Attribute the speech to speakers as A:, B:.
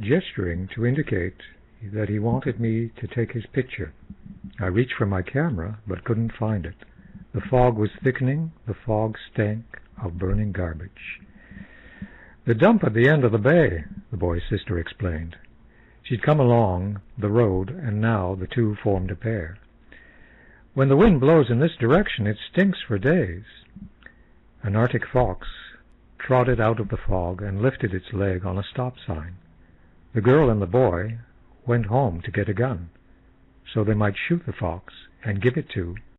A: gesturing to indicate that he wanted me to take his picture. I reached for my camera, but couldn't find it. The fog was thickening. The fog stank of burning garbage. "The dump at the end of the bay," the boy's sister explained. She'd come along the road, and now the two formed a pair. "When the wind blows in this direction, it stinks for days." An Arctic fox trotted out of the fog and lifted its leg on a stop sign. The girl and the boy went home to get a gun, so they might shoot the fox and give it to